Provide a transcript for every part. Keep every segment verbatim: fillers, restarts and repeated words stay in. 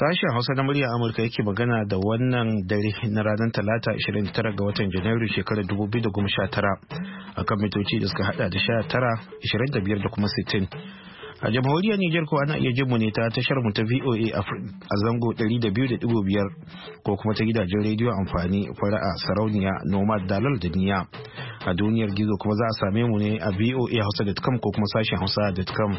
Sashen Hausa na murya Amurka yake magana da wannan dare na ranar Talata ashirin da tara ga watan Janairu shekarar dubu biyu da goma sha tara akan mitoci da suka hada da sha tara, ashirin da biyar da kuma sittin. A jamhuriyar Nijar ko ana iya jin mu ne ta tashar mu ta V O A a zango ɗari da biyu da ɗigo biyar ko kuma ta gidajen rediyo amfani fara'a sarauniya nomad dalal da niya. A duniyar gizo kuma za a same mu ne a v o a hausa dot com ko kuma sashen hausa dot com.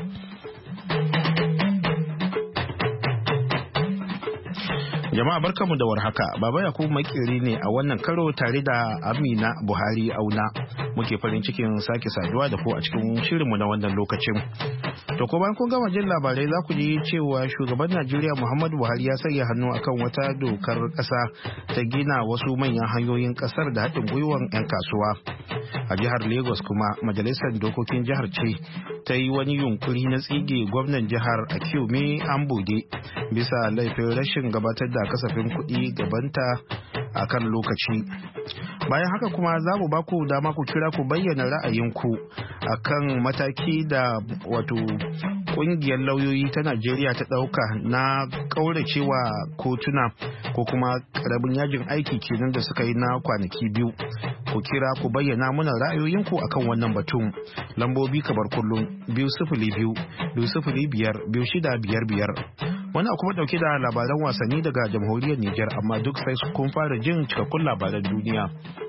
Jama'a barkamu da warhaka. Baba Yakubu makiri ne a wannan karo tare da Amina Buhari Auna. Muke farin cikin sake saduwa da ku a cikin shirinmu na wannan lokacin. To ko bayan kun gama jin labarai za ku ji cewa shugaban Najeriya Muhammadu Buhari ya sanya hannu akan wata dokar ƙasa ta gina wasu manyan hanyoyin ƙasar da haɗin gwiwan 'yan kasuwa. A jihar Lagos kuma majalisar dokokin jihar ce ta yi wani yunkuri na tsige gwamnan jihar Akiumi Ambode bisa laifin rashin gabatar da kasafin kuɗi gabanta a kan lokaci. Bayan haka kuma za mu ba ku dama ku kira ku bayyana ra'ayinku a kan mataki da wato ƙungiyar lauyoyi ta Najeriya ta ɗauka na ƙauracewa kotuna ko kuma ƙaramin yajin aiki kenan da suka yi na kwanaki biyu. Ku kira ku bayyana muna ra'ayoyinku akan wannan batun. Lambobi kamar kullum biyu sifili biyu biyu sifili biyar biyu shida biyar biyar. Wani kuma dauke da labaran wasanni daga jamhuriyar Nijar, amma duk sai kun fara jin cikakkun labaran duniya.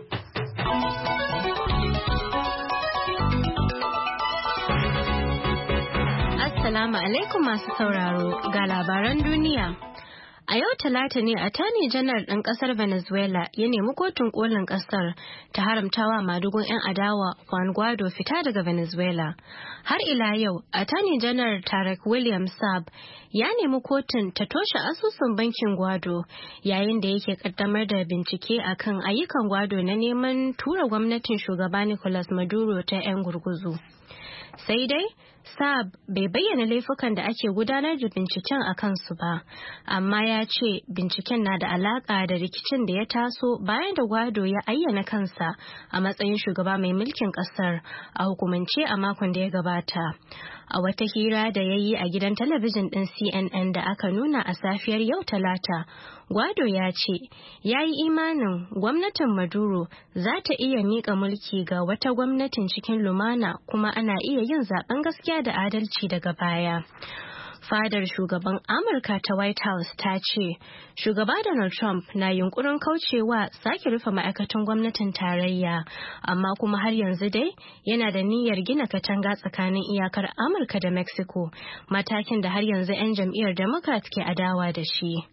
Assalamu alaikum masu sauraro ga labaran duniya. A yau Talata ne Attorney General ɗin ƙasar Venezuela ya nemi kotun kolin ƙasar ta haramtawa madugun 'yan adawa Juan Guaido fita daga Venezuela. Har ila yau, Attorney General Tarek William Saab ya nemi kotun ta toshe asusun bankin Guaido yayin da yake kaddamar da bincike akan ayyukan Guaido na neman tura gwamnatin shugaba Nicolas Maduro ta 'yan gurguzu. Sai dai, Saab bai bayyana laifukan da ake gudanar da binciken a kansu ba, amma ya ce binciken na da alaka da rikicin da ya taso bayan da Guaido ya ayyana kansa a matsayin shugaba mai mulkin kasar a hukumance a makon da ya gabata. A wata hira da ya yi a gidan talabijin ɗin C N N da aka nuna a safiyar yau Talata, Guaido ya ce ya yi imanin gwamnatin Maduro za ta iya miƙa mulki ga wata gwamnatin cikin lumana kuma ana iya yin zaben gaskiya da adalci daga baya. Fadar shugaban Amurka ta White House ta ce shugaba Donald Trump na yunkurin kaucewa sake rufe ma'aikatan gwamnatin tarayya, amma kuma har yanzu dai yana da niyyar gina katanga tsakanin iyakar Amurka da Mexico, matakin da har yanzu 'yan jam'iyyar Democrat ke adawa da shi.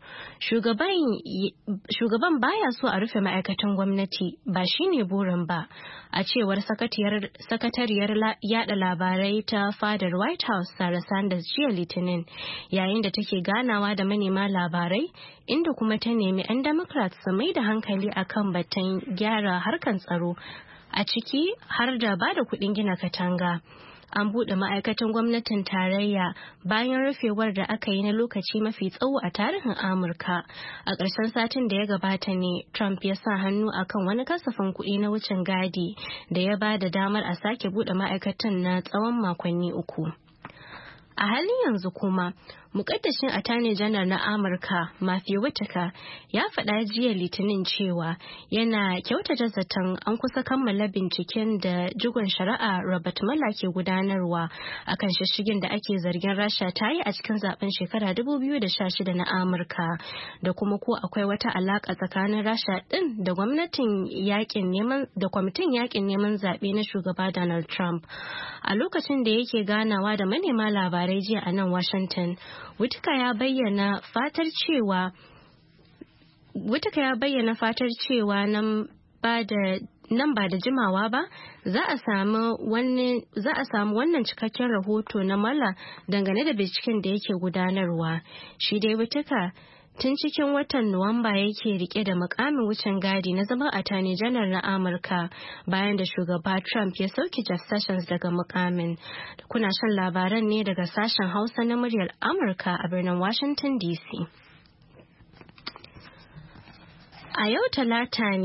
Shugaban baya so a rufe ma'aikatan gwamnati, ba shine burin ba, a cewar sakatariyar yada labarai ta fadar White House Sarah Sanders jiya Litinin, yayin da take ganawa da manema labarai, inda kuma ta nemi 'yan Democrats su mai da hankali akan batun gyara harkan tsaro, a ciki har da ba da kuɗin gina katanga. An buɗe ma'aikatan gwamnatin tarayya bayan rufewar da aka yi na lokaci mafi tsawo a tarihin Amurka. A ƙarshen satin da ya gabata ne Trump ya sa hannu akan wani kasafin kuɗi na wucin gadi da ya ba da damar a sake buɗe ma'aikatan na tsawon makonni uku. A halin yanzu kuma, mukaddashin Attorney General na Amurka, Matthew Whitaker, ya faɗa jiya Litinin cewa yana kyautata zaton an kusa kammala binciken da jigon shari'a Robert Mueller ke gudanarwa akan shishigin da ake zargin Rasha ta yi a cikin zaben shekara dubu biyu da sha shida na Amurka, da kuma ko akwai wata alaka tsakanin Rasha din da gwamnatin yakin neman da kwamitin yakin neman zaɓe na shugaba Donald Trump. A lokacin da yake ganawa da manema labarai jiya a nan Washington, Whitaker ya bayyana fatar cewa Whitaker ya bayyana fatar cewa nan ba da nan ba da jimawa ba za a samu wani za a samu wannan cikakken rahoto na Mueller dangane da binciken da yake gudanarwa. Shi dai Whitaker tun cikin watan Nuwamba yake rike da mukamin wucin gadi na zaman Attorney General na Amurka bayan da shugaba Trump ya sauke Jeff Sessions daga mukamin. Kuna shan labaran ne daga sashen Hausa na muryar Amurka a birnin Washington D C. A yau Talata ne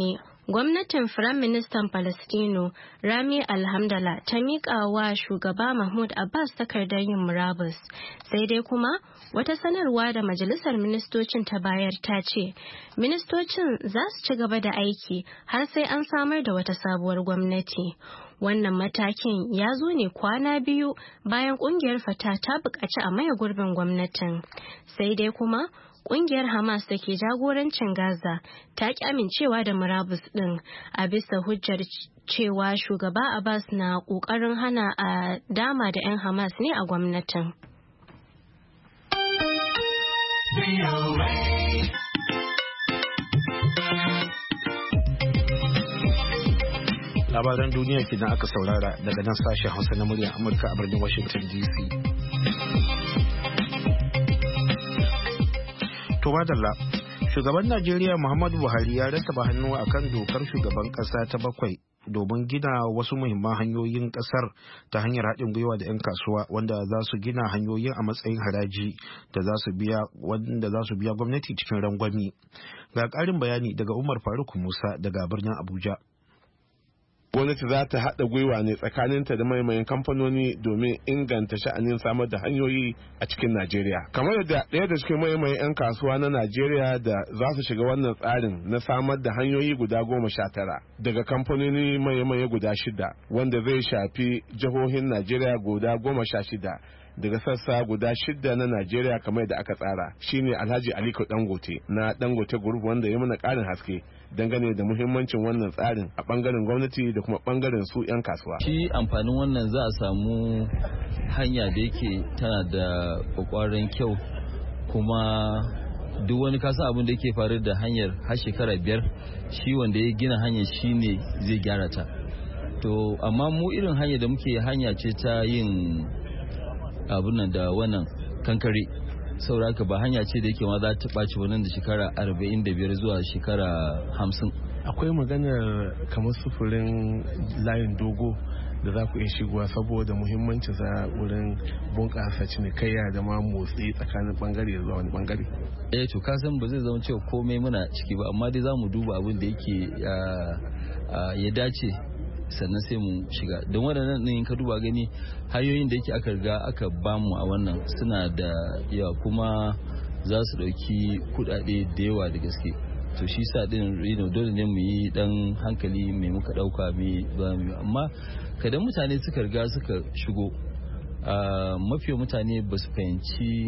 Gwamnatin Firaministan Falastino Rami Alhamdallah ta miƙa wa shugaba Mahmud Abbas takardar yin murabus. Sai dai kuma wata sanarwa da Majalisar Ministocin ta bayar ta ce, ministocin za su ci gaba da aiki har sai an samar da wata sabuwar gwamnati. Wannan matakin ya zo ne kwana biyu bayan kungiyar Fatah ta buƙaci a maye gurbin gwamnatin. Sai dai kuma Ƙungiyar Hamas da ke jagorancin Gaza ta ƙi amincewa da murabus ɗin a bisa hujjar cewa shugaba Abbas na ƙoƙarin hana a dama da 'yan Hamas ne a gwamnatin. Labaran duniya kenan aka saurara daga nan sashen Hausa na muryar Amurka a birnin Washington D C. To madalla, shugaban Najeriya Muhammadu Buhari ya rattaba hannu akan dokar shugaban kasa ta bakwai domin gina wasu muhimman hanyoyin kasar ta hanyar haɗin gwiwa da 'yan kasuwa wanda za su gina hanyoyin a matsayin haraji da za su biya wanda za su biya gwamnati cikin rangwami. Ga ƙarin bayani daga Umar Faruk Musa daga birnin Abuja. Gwamnati za ta haɗa gwiwa ne tsakaninta da maimayin kamfanoni domin inganta sha'anin samar da hanyoyi a cikin Najeriya. Kamar da ɗaya da cikin maimayin 'yan kasuwa na Najeriya da za su shiga wannan tsarin na samar da hanyoyi guda goma sha tara daga kamfanoni maimaye guda shida wanda zai shafi jihohin Najeriya guda goma sha shida. Daga sassa guda shida na Najeriya kamar da aka tsara shine Alhaji Aliko Dangote na Dangote Group wanda ya mana ƙarin haske dangane da muhimmancin wannan tsarin a bangaren gwamnati da kuma bangaren su 'yan kasuwa. Shi amfanin wannan za a samu hanya da yake tana da kwakwaran kyau kuma duk wani kasa abin da yake faru da hanyar har shekara biyar shi wanda ya gina hanyar shi ne zai gyara ta. To amma mu irin hanya da muke hanya ce ta yin abin nan da wannan kankare saboda haka ba hanya ce da yake ma za ta ɓaci wannan da shekara arba'in da biyar zuwa shekara hamsin. Akwai maganar kamar sufurin layin dogo da za ku iya shigowa saboda muhimmanci za wurin bunƙasa cinikayya da ma motsi tsakanin bangare zuwa wani bangare. Eh to kasan ba zai zama cewa komai muna ciki ba amma dai za mu duba abin da yake ya dace sannan sai mu shiga don waɗannan ɗin ka duba gani hanyoyin da yake aka riga aka bamu a wannan suna da yawa kuma za su ɗauki kuɗaɗe da yawa da gaske to shi sa ɗin rino dole ne mu yi ɗan hankali mai muka ɗauka mai ba mu amma kadan mutane suka riga suka shigo mafi mutane ba su fahimci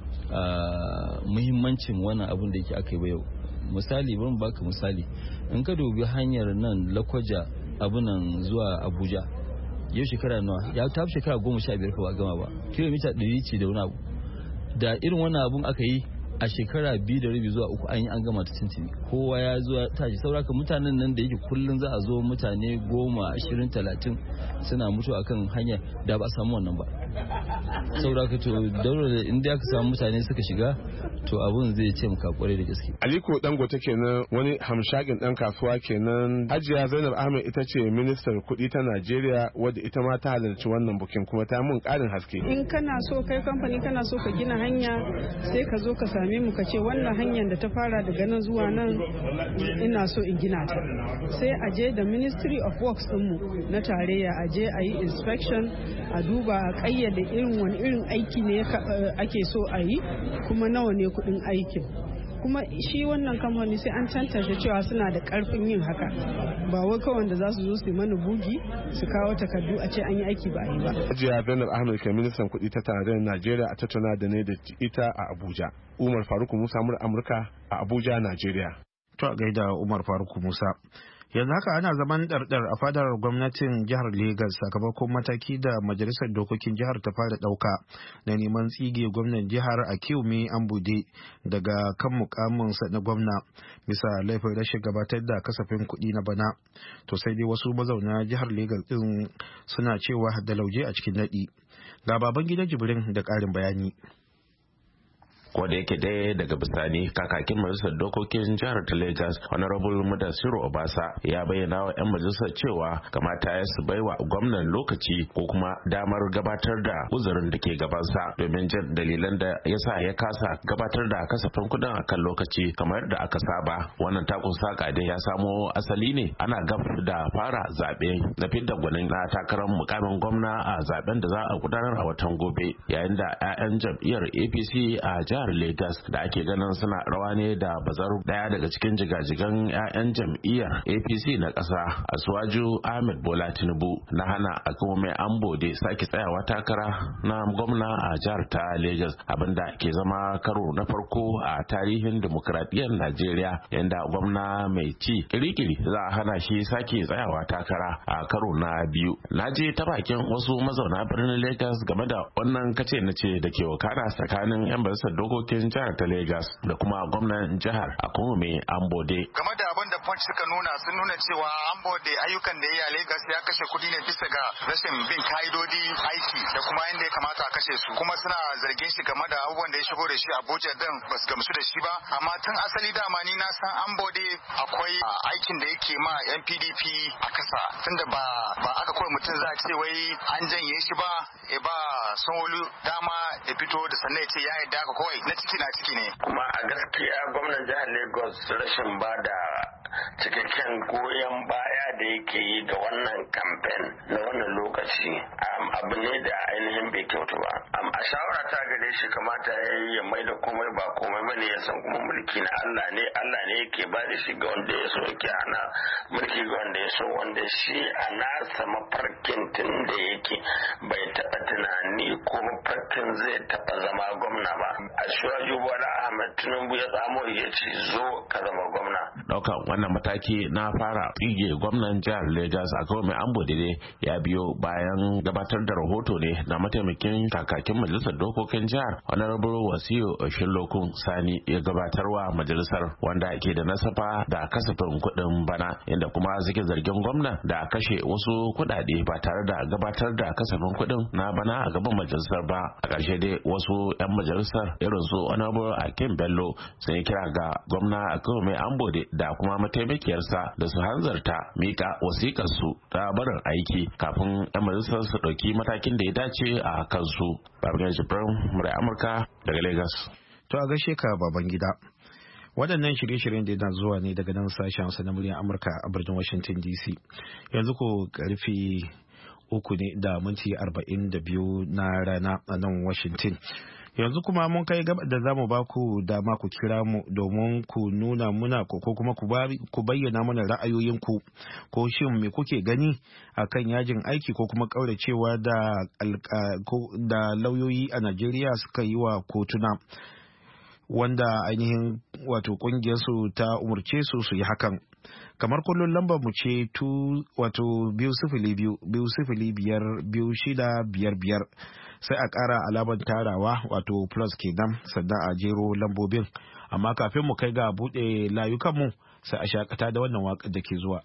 muhimmancin wannan abin da yake aka yi ba yau misali bari baka misali in ka dubi hanyar nan Lakwaja abunan zuwa Abuja yau shekara nawa ya tafi shekara goma sha biyar ba gama ba kilomita ɗari ce da wani abu da irin wannan abun aka yi a shekara biyu da rabi zuwa uku an yi an gama ta tintini kowa ya zuwa tashi sauraka mutanen nan da yake kullum za a zo mutane goma ashirin talatin suna mutu akan hanya da ba a samu wannan ba sauraka to daura inda aka samu mutane suka shiga to abun zai ce muka kwarai da gaske. Aliko Dangote kenan wani hamshakin dan kasuwa kenan. Hajiya Zainab Ahmed ita ce ministar kuɗi ta Najeriya wadda ita ma ta halarci wannan bukin kuma ta mun ƙarin haske. In kana so kai kamfani kana so ka gina hanya sai ka zo ka same mu ka ce wannan hanyar da ta fara daga nan zuwa nan ina so in gina ta. Sai a je da Ministry of Works ɗinmu na tarayya a je a yi inspection a duba a ƙayyade irin wani irin aiki ne ake so a yi kuma nawa ne kudin aikin kuma shi wannan kamfani sai an tantance cewa suna da karfin yin haka ba wai kawai da za su zo su mana bugi su kawo takardu a ce an yi aiki ba a yi ba. Hajiya Zainab Ahmed ke ministan kuɗi ta tarayyar Najeriya a tattauna da ne da ita a Abuja. Umar Faruk Musa mur Amurka a Abuja, Najeriya. To a gaida Umar Faruk Musa. Yanzu haka ana zaman ɗarɗar a fadar gwamnatin jihar Legas sakamakon mataki da majalisar dokokin jihar ta fara ɗauka na neman tsige gwamnan jihar Akinwumi Ambude daga kan mukaminsa na gwamna bisa laifin rashin gabatar da kasafin kuɗi na bana. To sai dai wasu mazauna jihar Legas ɗin suna cewa da lauje a cikin naɗi. Ga baban gidan Jibrin da ƙarin bayani. ko da yake dai daga bisani kakakin majalisar dokokin jihar ta Lagos Honorable Mudasiru Obasa ya bayyana wa 'yan majalisar cewa kamata ya su baiwa gwamnan lokaci ko kuma damar gabatar da uzurin da ke gabansa domin jin dalilan da ya sa ya kasa gabatar da kasafin kuɗin a kan lokaci kamar da aka saba. Wannan takun saka dai ya samo asali ne ana gab da fara zaɓe na fidda gwanin na takarar mukamin gwamna a zaben da za a gudanar a watan gobe, yayin da 'ya'yan jam'iyyar A P C a jihar Lagos da ake ganin suna rawa ne da bazar daya daga cikin jigajigan 'ya'yan jam'iyyar A P C na ƙasa Asuwaju Ahmed Bola Tinubu na hana Akume Ambode sake tsayawa takara na gwamna a jihar ta Lagos, abinda ke zama karo na farko a tarihin demokradiyyar Najeriya, yanda gwamna mai ci kirikiri za a hana shi sake tsayawa takara a karo na biyu. Na je ta bakin wasu mazauna birnin Lagos game da wannan kace na ce da ke wakana tsakanin 'yan majalisar dokokin jihar ta Lagos da kuma gwamnan jihar Akume Ambode. Game da abin da Punch suka nuna sun nuna cewa Ambode ayyukan da ya yi a Lagos ya kashe kudi ne bisa ga rashin bin ka'idodi aiki da kuma inda ya kamata a kashe su, kuma suna zargin shi game da abubuwan da ya shigo da shi Abuja din ba su gamsu da shi ba. Amma tun asali dama ni na san Ambode akwai aikin da yake ma N P D P a kasa, tunda ba ba aka kawai mutum za a ce wai an janye shi ba ya ba Sanwo-Olu dama ya fito da sannan ya ce ya yarda ka kawai na ciki na ciki ne. Kuma a gaskiya gwamnan jihar Lagos rashin ba da cikakken goyon baya da yake yi ga wannan kamfen na wannan lokaci abu ne da ainihin bai kyautu ba. A shawara ta gare shi kamata ya yi ya mai da komai ba komai bane, ya san kuma mulki na Allah ne, Allah ne yake ba da shi ga wanda ya so, yake hana mulki ga wanda ya so, wanda shi a nasa mafarkin tun da yake bai taɓa tunani ko mafarkin zai taɓa zama gwamna ba. Asuwaju Bola Ahmed Tinubu ya tsamo ya ce zo ka zama gwamna. Daukan wannan mataki na fara tsige gwamnan jihar Lagos Akume Ambode ya biyo bayan gabatar da rahoto ne na mataimakin kakakin majalisar dokokin jihar Honorable Wasiu Oshilokun Sani ya gabatarwa majalisar, wanda ke da nasafa da kasafin kuɗin bana, inda kuma suke zargin gwamna da kashe wasu kuɗaɗe ba tare da gabatar da kasafin kuɗin na bana a gaban majalisar ba. A ƙarshe dai wasu 'yan majalisar irin su Honorable Akin Bello sun yi kira ga gwamna Akume Ambode da kuma mataimakiyarsa da su hanzarta mika wasikar su ta barin aiki kafin 'yan majalisar su ɗauki matakin da ya dace a kansu. Babban Jibrin Murai Amurka daga Lagos. To a gaishe ka baban gida. Waɗannan shirye-shiryen da yana zuwa ne daga nan sashen Hausa na muryar Amurka a birnin Washington D C. Yanzu ko karfe uku ne da minti arba'in da biyu na rana a nan Washington. Yanzu kuma mun kai gaba da zamu ba ku dama ku kira mu domin ku nuna muna ko kuma ku bayyana mana ra'ayoyinku, ko shin me kuke gani akan yajin aiki ko kuma kauracewa da da lauyoyi a Najeriya suka yi wa kotuna, wanda ainihin wato kungiyar su ta umurce su su yi hakan. Kamar kullum lambar mu ce tu wato biyu sifili biyu biyu sifili biyar biyu shida biyar biyar, sai a ƙara alamar tarawa wato plus kenan sannan a jero lambobin. Amma kafin mu kai ga buɗe layukanmu sai a shakata da wannan waƙar da ke zuwa.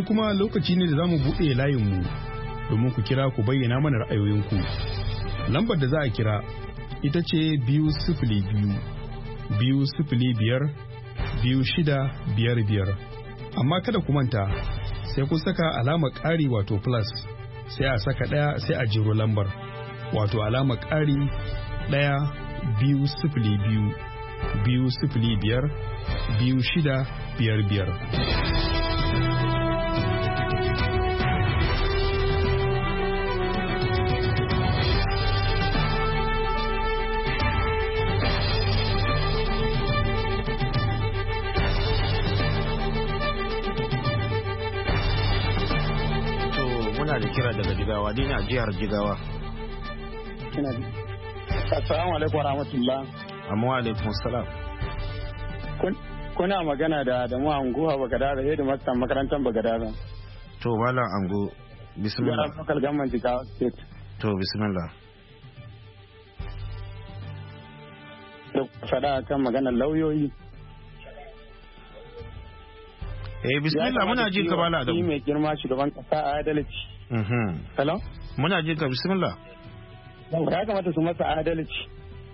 yanzu kuma lokaci ne da za mu buɗe layinmu domin ku kira ku bayyana mana ra'ayoyinku. Lambar da za a kira ita ce biyu sifili biyu, biyu sifili biyar, biyu shida biyar biyar. Amma kada ku manta sai ku saka alamar ƙari wato plus sai a saka ɗaya sai a jiro lambar wato alamar ƙari ɗaya biyu sifili biyu, biyu sifili biyar, biyu shida biyar biyar. kira daga Jigawa, dai ne a jihar Jigawa. Assalamu alaikum wa rahmatullah. Amma wa alaikum salam. Kuna magana da Adamu Angu a Bagadara, yadda masu makarantar Bagadara. To, Malam Angu, bismillah. Yara Fakal Gamman Jigawa State. To, bismillah. Fada kan maganar lauyoyi. Eh, bismillah muna jin ka Malam Adamu. Mai girma shugaban kasa a adalci. Hello? Muna jin ka bismillah. Ya kamata su masa adalci.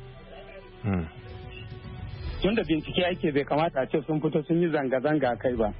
Tun da bincike ake bai kamata a ce sun fito sun yi zanga-zanga kai ba.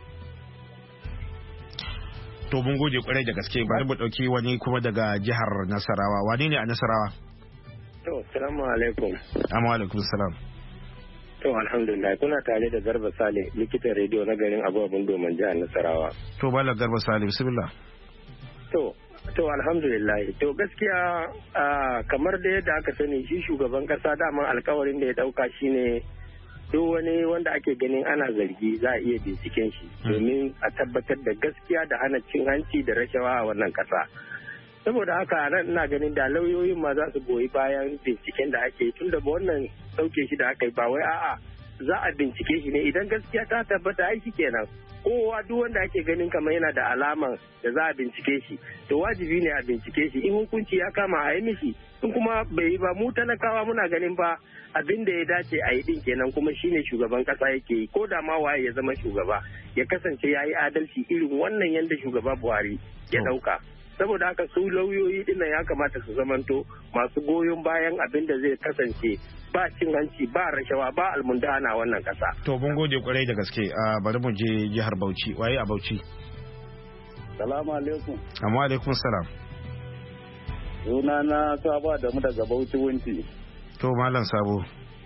To mun gode kwarai da gaske bari mu dauki wani kuma daga jihar Nasarawa. Wani ne a Nasarawa? To, assalamu alaikum. Amma alaikum salam. To, alhamdulillah kuna tare da Garba Sale likitan rediyo na garin Abubuwan Domin jihar Nasarawa. To, Bala Garba Sale bismillah. To, to alhamdulillah. To gaskiya kamar da yadda aka sani shi shugaban kasa daman alkawarin da ya dauka shine duk wani wanda ake ganin ana zargi za a iya binciken shi domin a tabbatar da gaskiya da hana cin hanci da rashawa a wannan kasa. Saboda haka nan ina ganin da lauyoyin ma za su goyi bayan binciken da ake yi tunda ba wannan dauke shi da aka yi ba wai a'a za a bincike shi ne idan gaskiya ta tabbata ai shi kenan. Kowa duk wanda ake ganin kamar yana da alaman da za a bincike shi to wajibi ne a bincike shi in hukunci ya kama a yi mishi in kuma bai yi ba mu talakawa muna ganin ba abin da ya dace a yi din kenan kuma shine shugaban kasa yake yi ko da ma waye ya zama shugaba ya kasance ya yi adalci irin wannan yanda shugaba Buhari ya dauka. Saboda haka su lauyoyi dinnan ya kamata su zamanto masu goyon bayan abin da zai kasance ba cin hanci ba rashawa ba almundana wannan kasa. To mun gode kwarai da gaske a bari mu je jihar Bauchi. Waye a Bauchi? Salamu alaikum. Amma alaikum salam. Suna na Sabo da mu daga Bauchi Wunti. To Malam Sabo.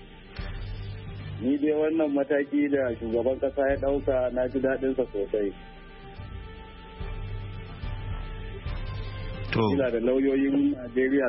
Ni dai wannan mataki da shugaban kasa ya dauka na ji daɗinsa sosai. To. Ina da lauyoyin Najeriya.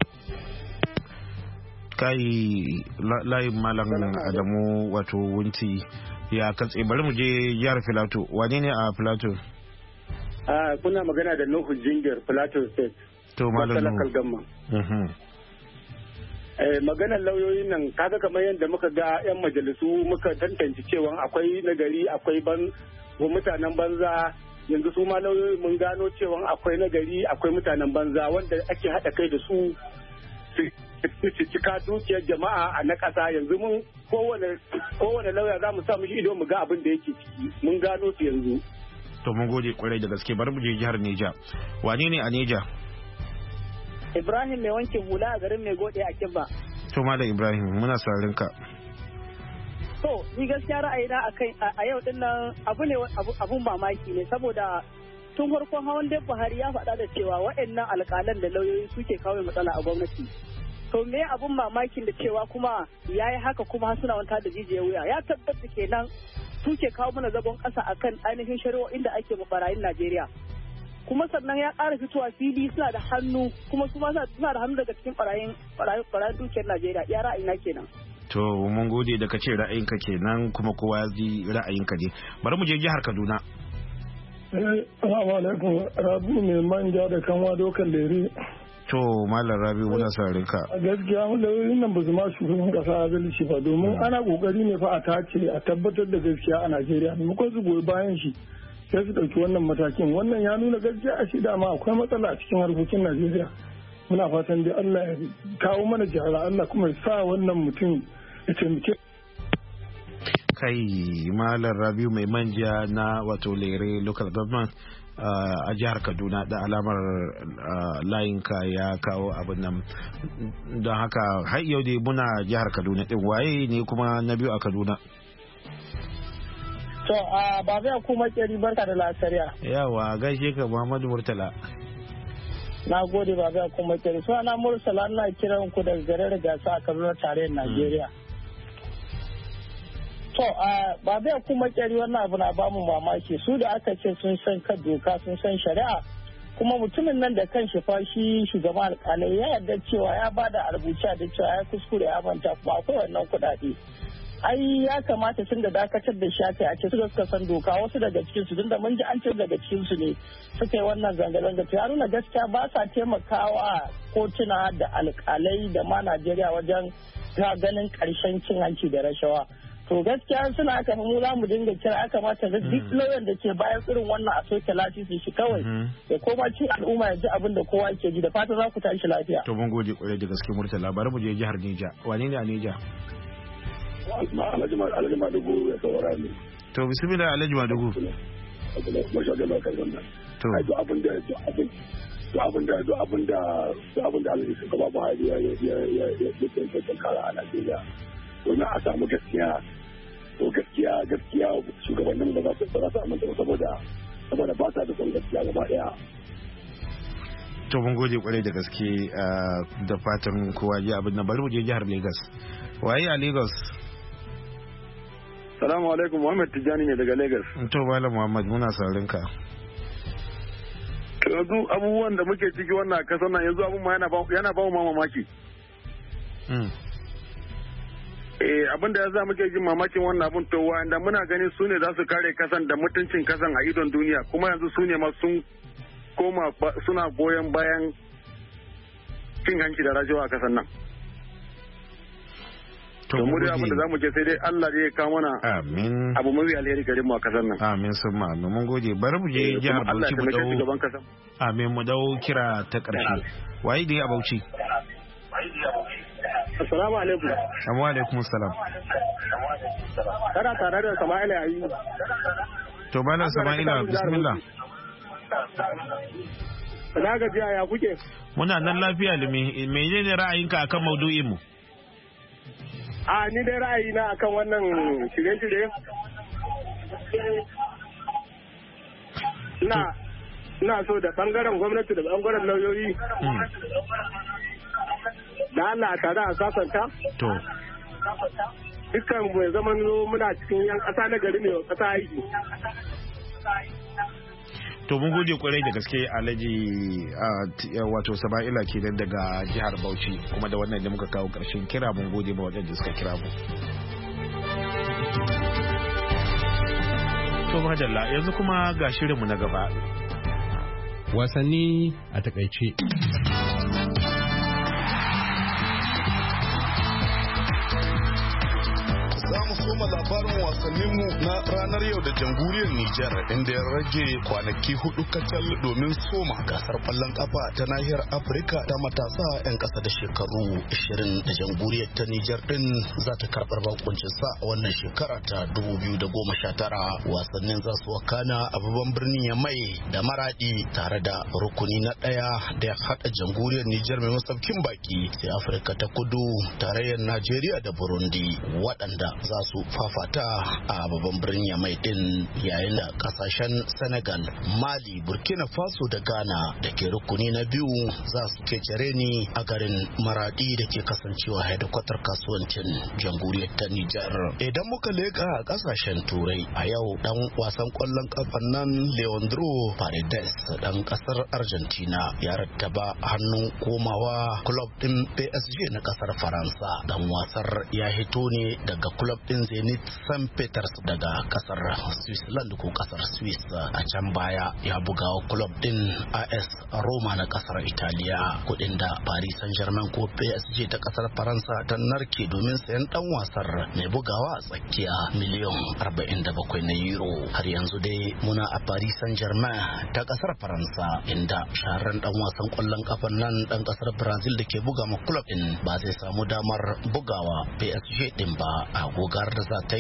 Kai layin Malam Adamu wato Wunti ya katse bari mu je jihar Filato. Wane ne a Filato? Ah, kuna magana da Nuhu Jingir, Filato State. To Malam Nuhu. Mhm. Eh, maganar lauyoyin nan kaga kamar yadda muka ga 'yan majalisu muka tantance cewa akwai nagari akwai ban mutanen banza yanzu su ma lauyoyi mun gano cewa akwai nagari akwai mutanen banza wanda ake haɗa kai da su su cika dukiyar jama'a a na ƙasa yanzu mun kowane kowane lauya za mu sa mishi ido mu ga abin da yake ciki mun gano su yanzu. To mun gode kwarai da gaske bari mu je jihar Neja. Wane ne a Neja? Ibrahim mai wankin hula a garin mai gode a Kibba. To Malam Ibrahim muna sauraron ka. To ni gaskiya ra'ayina akai a yau din nan abu ne abun mamaki ne saboda tun farkon hawan da Buhari ya faɗa da cewa waɗannan alƙalan da lauyoyi suke kawo matsala a gwamnati. To me abun mamakin da cewa kuma ya yi haka kuma suna wanta da jijiyar wuya ya tabbata kenan suke kawo mana zagon ƙasa akan ainihin shari'o'in da ake barayin Najeriya. Kuma sannan ya ƙara fitowa fili suna da hannu kuma su ma suna da hannu daga cikin barayin barayin dukiyar Najeriya ya ra'ayina kenan. To mun gode da kace ra'ayinka kenan kuma kowa ya ji ra'ayinka ne. Bari mu je jihar Kaduna. Assalamu alaikum. Rabi mai manja da kanwa dokan lere. To Malam Rabi muna sauraron ka. A gaskiya lauyoyin nan ba su ma shugaban kasa adalci ba domin ana kokari ne fa a tace a tabbatar da gaskiya a Najeriya maimakon su goyi bayan shi sai su ɗauki wannan matakin wannan ya nuna gaskiya a shi dama akwai matsala a cikin harkokin Najeriya. Muna fatan dai Allah ya kawo mana jihar Allah kuma ya sa wannan mutum ya taimake. kai Malam Rabiu mai manja na wato Lere local government a jihar Kaduna da alamar layinka ya kawo abin nan, don haka har yau dai muna jihar Kaduna din. Waye ne kuma na biyu a Kaduna? To a ba zai kuma keri barka da lasariya. Yawa gaishe ka Muhammadu Murtala. Na gode ba zai kuma keri. So ana Murtala na kiran ku daga garin Gasa a Kaduna tarayyar Najeriya. To a ba zai kuma keri wannan abu na bamu mamaki, su da aka ce sun san kan doka sun san shari'a, kuma mutumin nan da kan shi fa shi shugaban alƙalai ya yarda cewa ya bada a rubuce da cewa ya kuskure ya manta kuma akwai wannan kuɗaɗe. Ai ya kamata tun da dakatar da shi aka a ce suka suka san doka, wasu daga cikin su tun da mun ji an ce daga cikin su ne suka yi wannan zanga-zanga, to ya nuna gaskiya ba sa taimakawa kotuna da alƙalai da ma Najeriya wajen ta ganin ƙarshen cin hanci da rashawa. To gaskiya suna aka mu za mu dinga kira, ya kamata da duk lauyan da ke bayan irin wannan a soke lasisi shi kawai da koma cin al'umma ya ji abin da kowa ke ji. Da fata za ku tashi lafiya. To mun gode kwarai da gaske Murtala. Bari mu je jihar Neja. Wane ne a Neja? Alhaji Madugu ya saurara ne. To bismillah Alhaji Madugu. To ai abin da abin to abin da abin da abin da Alhaji shugaba Buhari ya ya ya ya ya kara a Najeriya. Domin a samu gaskiya, to gaskiya gaskiya shugabannin ba za su ba za su amince saboda saboda ba sa da son gaskiya gaba daya. To mun gode kwarai da gaske da fatan kowa ji abin nan. Bari mu je jihar Lagos. Waye a Lagos? Salamu alaikum, Muhammad Tijjani ne daga Lagos. To Malam Muhammad muna saurin ka. Yanzu abubuwan da muke ciki wannan kasar nan yanzu abun ma yana ba yana ba mu mamaki. Eh abin da ya za muke jin mamakin wannan abun to wanda muna ganin su ne za su kare kasan da mutuncin kasan a idon duniya, kuma yanzu su ne ma sun koma suna goyon bayan cin hanci da rashawa a kasan nan. To mu dai abin da zamu ce sai dai Allah zai kawo mana amin abu mai alheri gare mu a kasan nan. Amin sun ma amin mun gode. Bari mu je jihar Bauchi mu dawo. Amin mu dawo kira ta karshe. Waye dai a Bauchi? Assalamu alaikum. Wa alaikum assalam. Kana tare da Sama'ila yayi. To bana Sama'ila bismillah. Na gajiya ya kuke? Muna nan lafiya limi. Menene ra'ayinka akan maudu'in mu? A ni dai ra'ayina akan wannan shirye-shirye. Ina ina so da bangaren gwamnati da bangaren lauyoyi. Da Allah a tare a sasanta? To. Dukkan mai zaman muna cikin yan ƙasa na gari ne wa ƙasa aiki. To mun gode kwarai da gaske Alhaji wato Sama'ila kenan daga jihar Bauchi, kuma da wannan da muka kawo ƙarshen kira. Mun gode ba waɗanda suka kira mu. To madalla yanzu kuma ga shirinmu na gaba. Wasanni a takaice. soma labarin wasanninmu na ranar yau da jamhuriyar Nijar, inda ya rage kwanaki hudu kacal domin soma gasar kwallon kafa ta nahiyar Afirka ta matasa 'yan kasa da shekaru ashirin da jamhuriyar ta Nijar din za ta karbar bakuncin sa a wannan shekara ta dubu biyu da goma sha tara. Wasannin za su wakana a babban birnin Yamai da Maradi tare da rukuni na daya da ya hada jamhuriyar Nijar mai masaukin baki sai Afirka ta Kudu, tarayyar Najeriya da Burundi, waɗanda za su fafata a babban birnin Yamai din, yayin da kasashen Senegal, Mali, Burkina Faso da Ghana da ke rukuni na biyu za su kecere ni a garin Maradi da ke kasancewa hedikwatar kasuwancin jamhuriyar ta Nijar. Idan muka leka a kasashen Turai a yau, dan wasan kwallon kafan nan Leandro Paredes dan kasar Argentina ya rattaba hannun komawa club din P S G na kasar Faransa. Dan wasar ya hito ne daga club din Zenit Saint Peters daga kasar Switzerland ko kasar Swiss. A can baya ya buga wa club din A S Roma na kasar Italiya. Kudin da Paris Saint-Germain ko P S G ta kasar Faransa ta narke domin sayan dan wasar mai bugawa a tsakiya miliyan arba'in da bakwai na euro. Har yanzu dai muna a Paris Saint-Germain ta kasar Faransa, inda shahararren dan wasan kwallon kafan nan dan kasar Brazil da ke buga ma club din ba zai samu damar bugawa P S G din ba a gogar da za ta yi da Manchester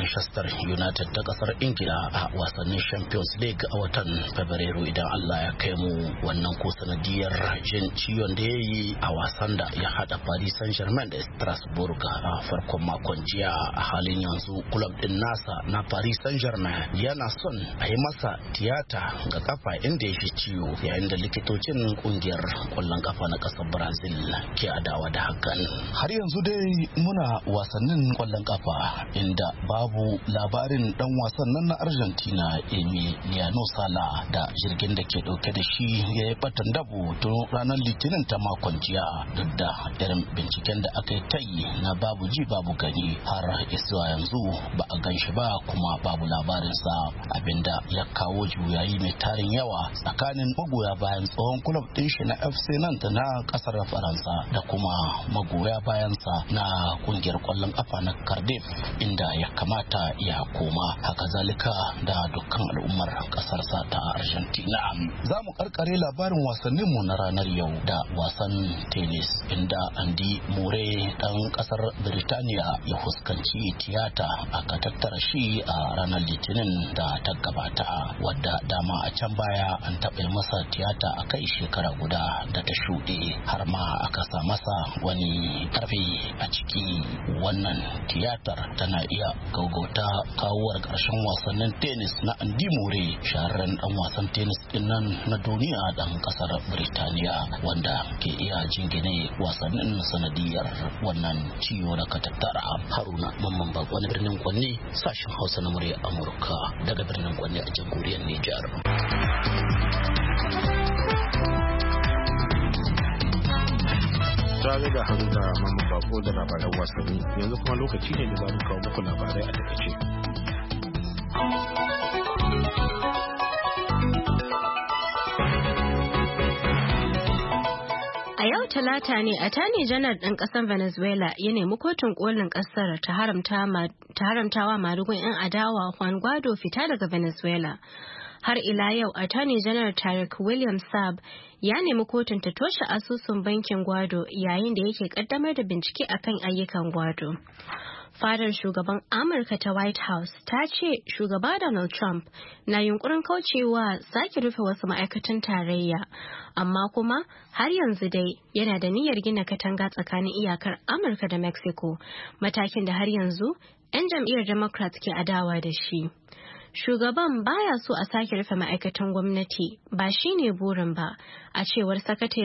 Manchester United ta kasar Ingila a wasannin Champions League a watan Fabrairu idan Allah ya kai mu. Wannan ko sanadiyar jin ciwon da ya yi a wasan da ya hada Paris Saint-Germain da Strasbourg a farkon makon jiya. A halin yanzu club din nasa na Paris Saint-Germain yana son a yi masa tiyata ga kafa inda ya shi ciwo, yayin da likitocin kungiyar kwallon kafa na kasar Brazil ke adawa da hakan. Har yanzu dai muna wasannin kwallon kafa inda babu labarin dan wasan nan na Argentina Emiliano Sala da jirgin da ke dauke da shi ya yi batan dabo tun ranar Litinin ta makon jiya, duk da irin binciken da aka yi ta yi na babu ji babu gani har zuwa yanzu ba a gan shi ba kuma babu labarinsa, abinda ya kawo juyayi mai tarin yawa tsakanin magoya bayan tsohon kulub din shi na F C Nantes na kasar Faransa da kuma magoya bayansa na kungiyar kwallon kafa na Cardiff inda ya kamata ya koma, haka zalika da dukkan al'ummar kasar sa ta Argentina. Za mu karkare labarin wasannin mu na ranar yau da wasan tennis inda Andy Murray dan kasar Birtaniya ya fuskanci tiyata aka tattara shi a ranar Litinin da ta gabata, wadda dama a can baya an taɓa masa tiyata a kai shekara guda da ta shuɗe, har ma aka sa masa wani ƙarfi a ciki. Wannan tiyatar tana iya gaugauta kawowar ƙarshen wasannin tennis na Andy Murray, shahararren dan wasan tennis din nan na duniya dan kasar Birtaniya, wanda ke iya jingine wasannin sanadiyar wannan ciwo da ka tattara. Haruna Mamman Bako na birnin Kwanne, sashen Hausa na murya Amurka daga birnin Kwanne a jamhuriyar Nijar. Tare da Haruna Mamman Bako da labaran wasanni, yanzu kuma lokaci ne da za mu kawo muku labarai a takaice. A yau Talata ne Attorney General ɗin ƙasar Venezuela ya nemi kotun kolin ƙasar ta haramtawa madugun 'yan adawa Juan Guaido fita daga Venezuela. Har ila yau Attorney General Tarek William Saab ya nemi kotun ta toshe asusun bankin Guaido yayin da yake kaddamar da bincike akan ayyukan Guaido. Fadar shugaban Amurka ta White House ta ce shugaba Donald Trump na yunkurin kaucewa sake rufe wasu ma'aikatan tarayya, amma kuma har yanzu dai yana da niyyar gina katanga tsakanin iyakar Amurka da Mexico, matakin da har yanzu 'yan jam'iyyar Democrat ke adawa da shi. Shugaban baya so a sake rufe ma'aikatan gwamnati, ba shi ne burin ba, a cewar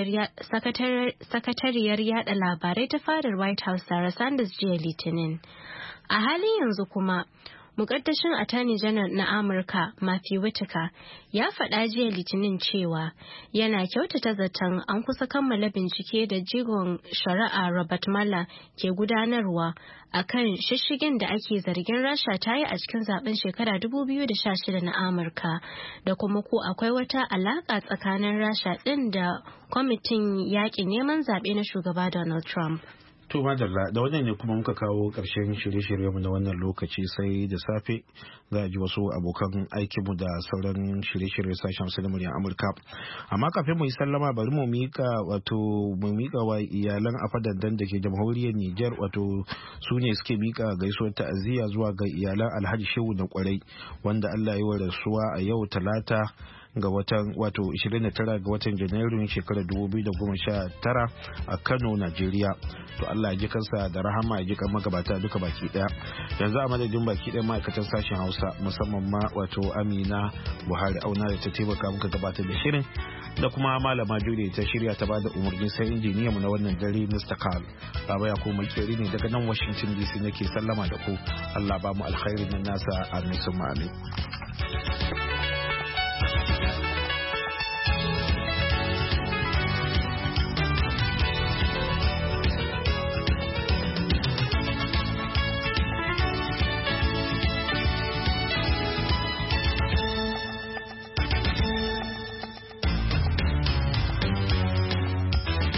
sakatariyar yada labarai ta fadar White House Sarah Sanders jiya Litinin. A halin yanzu kuma, mukaddashin Attorney General na Amurka Matthew Whitaker ya faɗa jiya Litinin cewa yana kyautata zaton an kusa kammala bincike da jigon shari'a Robert Mueller ke gudanarwa akan shishigin da ake zargin Rasha ta yi a cikin zaben shekara dubu biyu da sha shida na Amurka, da kuma ko akwai wata alaka tsakanin Rasha ɗin da kwamitin yaƙin neman zaɓe na shugaba Donald Trump. To madalla, da wannan ne kuma muka kawo ƙarshen shirye-shiryenmu na wannan lokaci, sai da safe za a ji wasu abokan aikinmu da sauran shirye-shirye sashen su da muryar Amurka. Amma kafin mu yi sallama bari mu mika wato mu mika wa iyalan afadandan da ke jamhuriyar Nijar, wato su ne suke mika gaisuwar ta'aziyya zuwa ga iyalan Alhaji Shehu na Kwarai, wanda Allah ya wa rasuwa a yau Talata ga watan wato ishirin da tara ga watan Janairun shekarar dubu biyu da goma sha tara a Kano, Najeriya. To Allah ya ji kansa da rahama, ya ji kan magabata duka baki daya. Yanzu a madadin baki daya ma'aikatan sashen Hausa, musamman ma wato Amina Buhari Auna da ta taimaka muka gabatar da shirin, da kuma malama Julie ta shirya ta bada umarni, sai injiniyanmu na wannan dare Mister Carl. Baba ya kuma makeri ne daga nan Washington D C nake sallama da ku. Allah ba mu alkhairin nan nasa, amin summa amin.